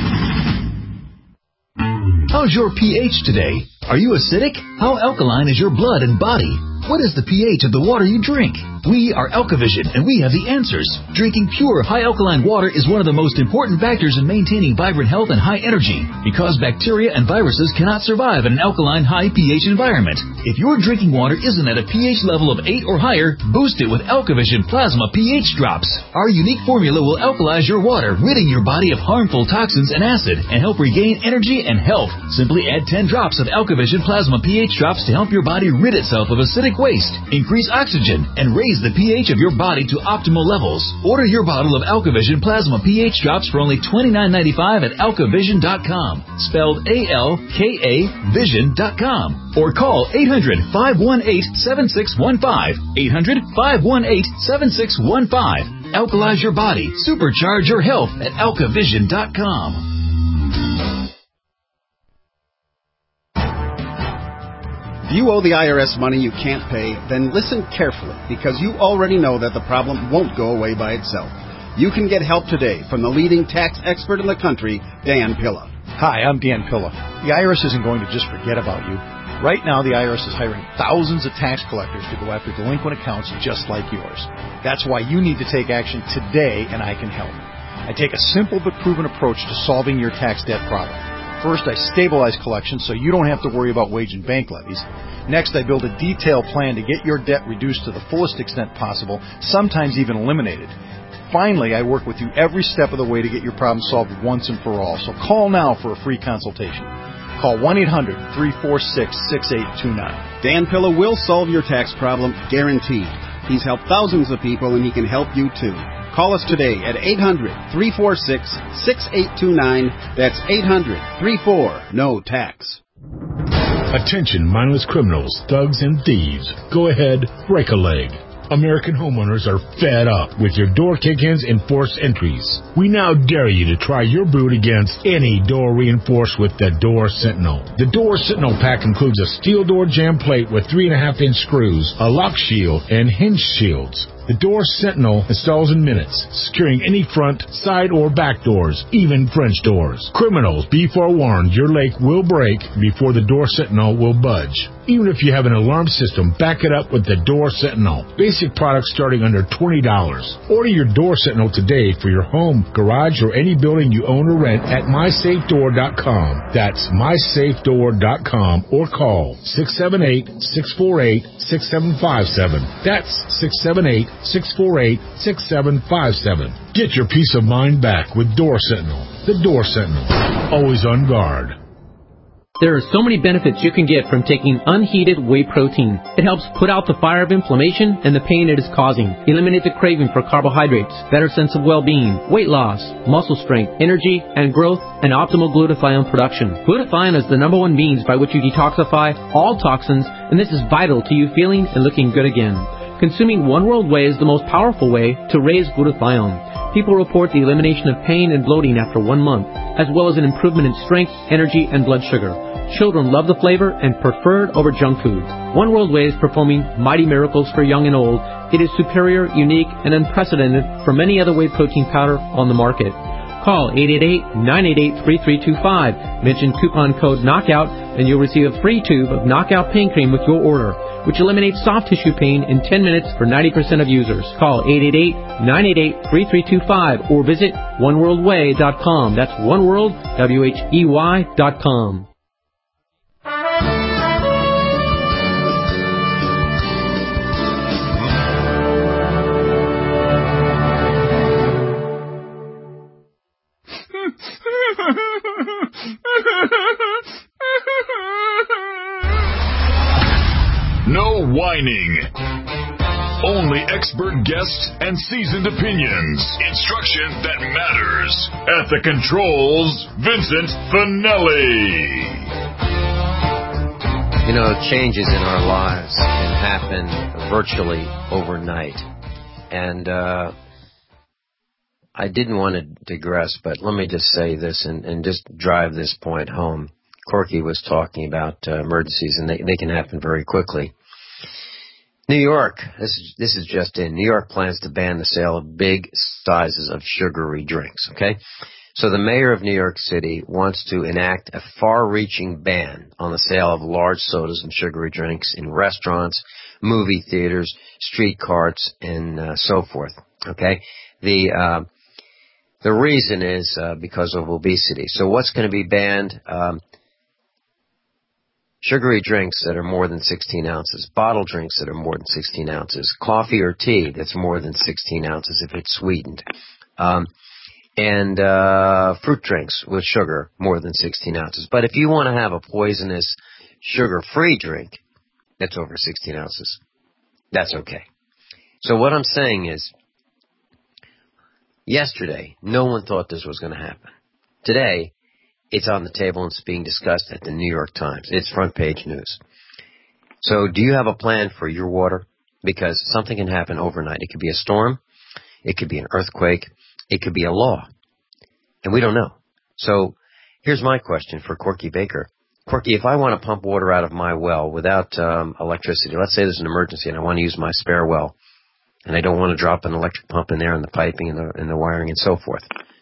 Speaker 11: How's your pH today? Are you acidic? How alkaline is your blood and body? What is the pH of the water you drink? We are Alkavision, and we have the answers. Drinking pure, high-alkaline water is one of the most important factors in maintaining vibrant health and high energy, because bacteria and viruses cannot survive in an alkaline, high pH environment. If your drinking water isn't at a pH level of eight or higher, boost it with Alkavision Plasma pH Drops. Our unique formula will alkalize your water, ridding your body of harmful toxins and acid, and help regain energy and health. Simply add ten drops of Alkavision Plasma pH Drops to help your body rid itself of acidic waste, increase oxygen, and raise the pH of your body to optimal levels. Order your bottle of Alkavision Plasma pH Drops for only twenty-nine ninety-five at alkavision dot com, spelled A L K A vision dot com, or call eight hundred, five one eight, seven six one five, eight hundred, five one eight, seven six one five. Alkalize your body, supercharge your health at alkavision dot com.
Speaker 12: If you owe the I R S money you can't pay, then listen carefully, because you already know that the problem won't go away by itself. You can get help today from the leading tax expert in the country, Dan Pilla.
Speaker 13: Hi, I'm Dan Pilla. The I R S isn't going to just forget about you. Right now, the I R S is hiring thousands of tax collectors to go after delinquent accounts just like yours. That's why you need to take action today, and I can help. I take a simple but proven approach to solving your tax debt problem. First, I stabilize collections so you don't have to worry about wage and bank levies. Next, I build a detailed plan to get your debt reduced to the fullest extent possible, sometimes even eliminated. Finally, I work with you every step of the way to get your problem solved once and for all. So call now for a free consultation. Call one eight hundred, three four six, six eight two nine.
Speaker 12: Dan Pilla will solve your tax problem, guaranteed. He's helped thousands of people, and he can help you too. Call us today at eight hundred, three four six, six eight two nine. That's eight hundred, three four, N O tax.
Speaker 14: Attention mindless criminals, thugs, and thieves. Go ahead, break a leg. American homeowners are fed up with your door kick-ins and forced entries. We now dare you to try your boot against any door reinforced with the Door Sentinel. The Door Sentinel pack includes a steel door jamb plate with three and a half inch screws, a lock shield, and hinge shields. The Door Sentinel installs in minutes, securing any front, side, or back doors, even French doors. Criminals, be forewarned, your leg will break before the Door Sentinel will budge. Even if you have an alarm system, back it up with the Door Sentinel. Basic products starting under twenty dollars. Order your Door Sentinel today for your home, garage, or any building you own or rent at my safe door dot com. That's my safe door dot com, or call six seven eight, six four eight, six seven five seven. That's six seven eight, six four eight, six seven five seven. Get your peace of mind back with Door Sentinel. The Door Sentinel. Always on guard.
Speaker 15: There are so many benefits you can get from taking unheated whey protein. It helps put out the fire of inflammation and the pain it is causing, eliminate the craving for carbohydrates, better sense of well-being, weight loss, muscle strength, energy and growth, and optimal glutathione production. Glutathione is the number one means by which you detoxify all toxins, and this is vital to you feeling and looking good again. Consuming One World Whey is the most powerful way to raise glutathione. People report the elimination of pain and bloating after one month, as well as an improvement in strength, energy, and blood sugar. Children love the flavor and prefer it over junk foods. One World Whey is performing mighty miracles for young and old. It is superior, unique, and unprecedented from any other whey protein powder on the market. Call eight eight eight, nine eight eight, three three two five. Mention coupon code KNOCKOUT and you'll receive a free tube of Knockout Pain Cream with your order, which eliminates soft tissue pain in ten minutes for ninety percent of users. Call eight eight eight, nine eight eight, three three two five or visit one world way dot com. That's oneworld, W H E Y dot com.
Speaker 1: No whining. Only expert guests and seasoned opinions. Instruction that matters. At the controls, Vincent Finelli.
Speaker 2: You know, changes in our lives can happen virtually overnight. And uh, I didn't want to digress, but let me just say this and, and just drive this point home. Corky was talking about uh, emergencies, and they, they can happen very quickly. New York, this is, this is just in. New York plans to ban the sale of big sizes of sugary drinks, okay? So the mayor of New York City wants to enact a far-reaching ban on the sale of large sodas and sugary drinks in restaurants, movie theaters, street carts, and uh, so forth, okay? The uh, the reason is uh, because of obesity. So what's going to be banned? Um, Sugary drinks that are more than sixteen ounces, bottled drinks that are more than sixteen ounces, coffee or tea that's more than sixteen ounces if it's sweetened, um, and uh, fruit drinks with sugar more than sixteen ounces. But if you want to have a poisonous sugar-free drink that's over sixteen ounces, that's okay. So what I'm saying is, yesterday, no one thought this was going to happen. Today, it's on the table and it's being discussed at the New York Times. It's front page news. So do you have a plan for your water? Because something can happen overnight. It could be a storm. It could be an earthquake. It could be a law. And we don't know. So here's my question for Corky Baker. Corky, if I want to pump water out of my well without um, electricity, let's say there's an emergency and I want to use my spare well, and I don't want to drop an electric pump in there and the piping and the, and the wiring and so forth,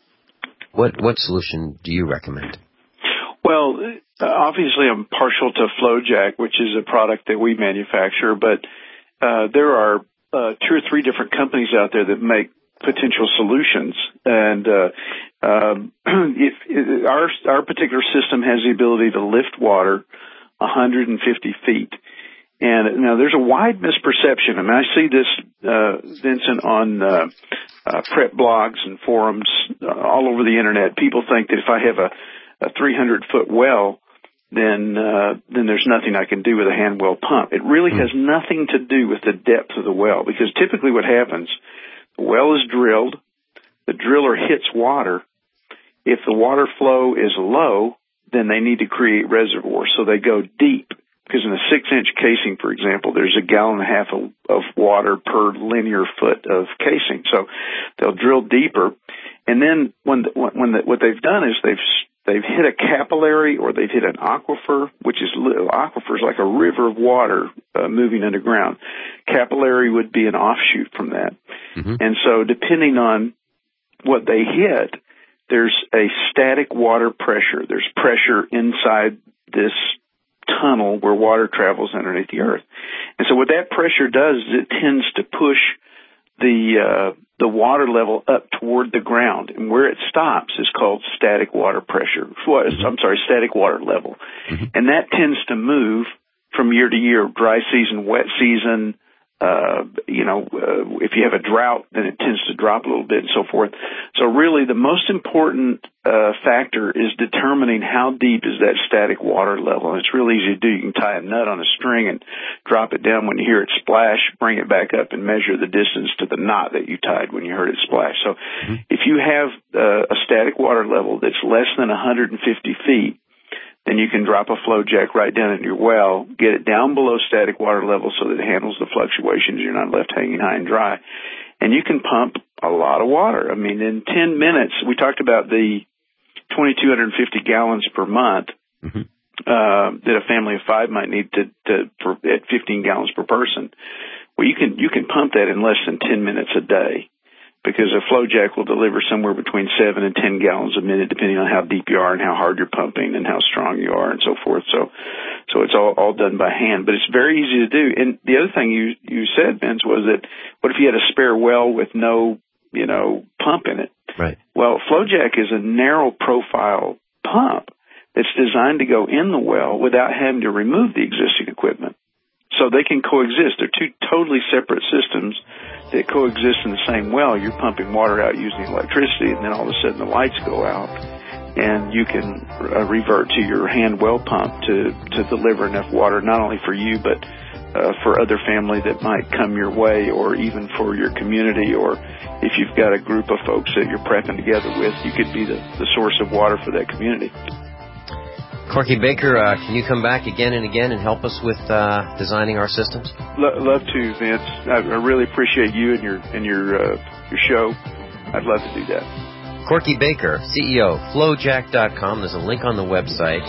Speaker 2: What what solution do you recommend?
Speaker 3: Well, obviously I'm partial to FlowJack, which is a product that we manufacture, but uh, there are uh, two or three different companies out there that make potential solutions. And uh, um, if, if our our particular system has the ability to lift water one hundred fifty feet. And now there's a wide misperception, and I see this, uh, Vincent, on uh, uh, prep blogs and forums uh, all over the internet. People think that if I have a, a three hundred foot well, then uh, then there's nothing I can do with a hand well pump. It really has nothing to do with the depth of the well, because typically what happens, the well is drilled, the driller hits water. If the water flow is low, then they need to create reservoirs, so they go deep. Because in a six-inch casing, for example, there's a gallon and a half of, of water per linear foot of casing. So they'll drill deeper, and then when the, when the, what they've done is they've they've hit a capillary or they've hit an aquifer, which is aquifer is like a river of water uh, moving underground. Capillary would be an offshoot from that, mm-hmm. and so depending on what they hit, there's a static water pressure. There's pressure inside this tunnel where water travels underneath the earth. And so what that pressure does is it tends to push the uh, the water level up toward the ground. And where it stops is called static water pressure. Mm-hmm. I'm sorry, static water level. Mm-hmm. And that tends to move from year to year, dry season, wet season, Uh, you know, uh, if you have a drought, then it tends to drop a little bit and so forth. So really the most important uh, factor is determining how deep is that static water level. And it's really easy to do. You can tie a nut on a string and drop it down when you hear it splash, bring it back up and measure the distance to the knot that you tied when you heard it splash. So mm-hmm. if you have uh, a static water level that's less than one hundred fifty feet, then you can drop a flow jack right down in your well, get it down below static water level so that it handles the fluctuations. You're not left hanging high and dry. And you can pump a lot of water. I mean, in ten minutes, we talked about the two thousand two hundred fifty gallons per month mm-hmm. uh, that a family of five might need to, to for, at fifteen gallons per person. Well, you can you can pump that in less than ten minutes a day, because a flow jack will deliver somewhere between seven and ten gallons a minute, depending on how deep you are and how hard you're pumping and how strong you are and so forth. So, so it's all, all done by hand, but it's very easy to do. And the other thing you, you said, Vince, was that what if you had a spare well with no, you know, pump in it?
Speaker 2: Right.
Speaker 3: Well, flow jack is a narrow profile pump that's designed to go in the well without having to remove the existing equipment. So they can coexist. They're two totally separate systems that coexist in the same well. You're pumping water out using electricity, and then all of a sudden the lights go out, and you can uh, revert to your hand well pump to, to deliver enough water, not only for you, but uh, for other family that might come your way, or even for your community, or if you've got a group of folks that you're prepping together with, you could be the, the source of water for that community.
Speaker 2: Corky Baker, uh, can you come back again and again and help us with uh, designing our systems?
Speaker 3: Lo- love to, Vince. I, I really appreciate you and your and your uh, your show. I'd love to do that.
Speaker 2: Corky Baker, C E O, flowjack dot com. There's a link on the website.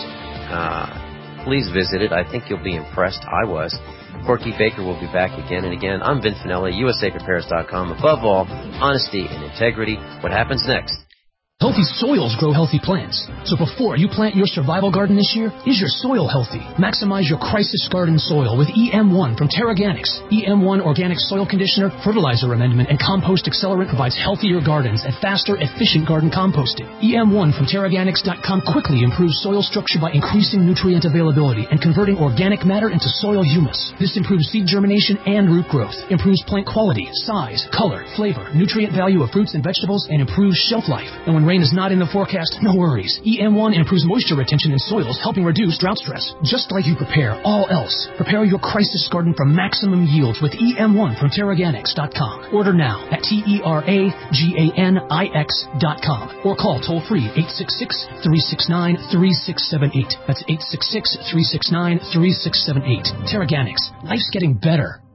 Speaker 2: Uh, please visit it. I think you'll be impressed. I was. Corky Baker will be back again and again. I'm Vince Finelli, U S A Prepares dot com. Above all, honesty and integrity. What happens next?
Speaker 16: Healthy soils grow healthy plants. So before you plant your survival garden this year, is your soil healthy? Maximize your crisis garden soil with E M one from Terraganics. E M one Organic Soil Conditioner, Fertilizer Amendment, and Compost Accelerant provides healthier gardens and faster, efficient garden composting. E M one from Terraganics dot com quickly improves soil structure by increasing nutrient availability and converting organic matter into soil humus. This improves seed germination and root growth, improves plant quality, size, color, flavor, nutrient value of fruits and vegetables, and improves shelf life. And when rain is not in the forecast, no worries. E M one improves moisture retention in soils, helping reduce drought stress. Just like you prepare all else, prepare your crisis garden for maximum yields with E M one from Terraganics dot com. Order now at T E R A G A N I X dot com or call toll-free eight six six, three six nine, three six seven eight. That's eight six six, three six nine, three six seven eight. Terraganics. Life's getting better.